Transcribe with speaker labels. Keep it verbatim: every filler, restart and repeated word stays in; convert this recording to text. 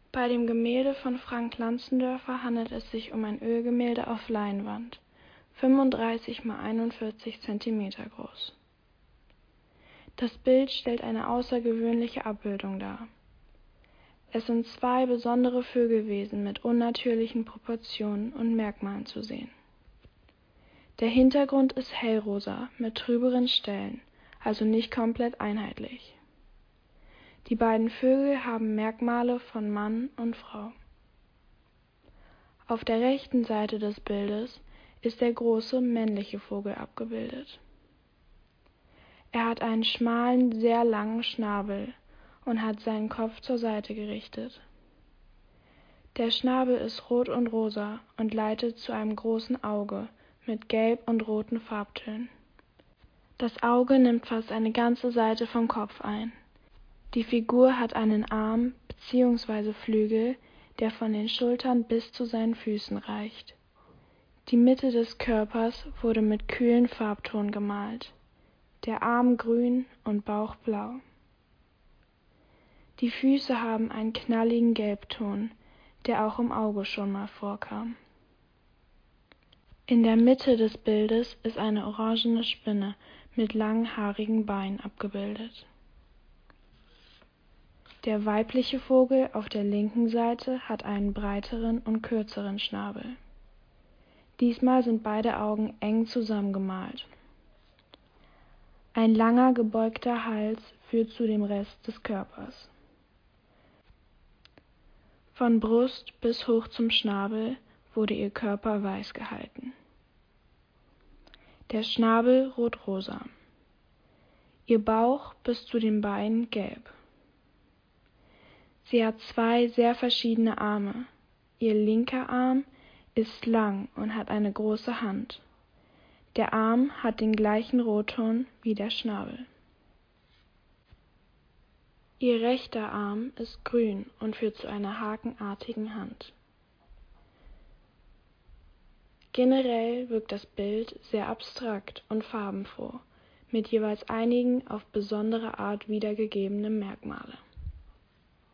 Speaker 1: Bei dem Gemälde von Frank Lanzendörfer handelt es sich um ein Ölgemälde auf Leinwand, fünfunddreißig mal einundvierzig Zentimeter groß. Das Bild stellt eine außergewöhnliche Abbildung dar. Es sind zwei besondere Vögelwesen mit unnatürlichen Proportionen und Merkmalen zu sehen. Der Hintergrund ist hellrosa mit trüberen Stellen, also nicht komplett einheitlich. Die beiden Vögel haben Merkmale von Mann und Frau. Auf der rechten Seite des Bildes ist der große männliche Vogel abgebildet. Er hat einen schmalen, sehr langen Schnabel und hat seinen Kopf zur Seite gerichtet. Der Schnabel ist rot und rosa und leitet zu einem großen Auge mit gelb und roten Farbtönen. Das Auge nimmt fast eine ganze Seite vom Kopf ein. Die Figur hat einen Arm bzw. Flügel, der von den Schultern bis zu seinen Füßen reicht. Die Mitte des Körpers wurde mit kühlen Farbton gemalt, der Arm grün und Bauch blau. Die Füße haben einen knalligen Gelbton, der auch im Auge schon mal vorkam. In der Mitte des Bildes ist eine orangene Spinne mit langen, haarigen Beinen abgebildet. Der weibliche Vogel auf der linken Seite hat einen breiteren und kürzeren Schnabel. Diesmal sind beide Augen eng zusammengemalt. Ein langer, gebeugter Hals führt zu dem Rest des Körpers. Von Brust bis hoch zum Schnabel wurde ihr Körper weiß gehalten. Der Schnabel rot-rosa. Ihr Bauch bis zu den Beinen gelb. Sie hat zwei sehr verschiedene Arme. Ihr linker Arm ist lang und hat eine große Hand. Der Arm hat den gleichen Rotton wie der Schnabel. Ihr rechter Arm ist grün und führt zu einer hakenartigen Hand. Generell wirkt das Bild sehr abstrakt und farbenfroh, mit jeweils einigen auf besondere Art wiedergegebenen Merkmalen.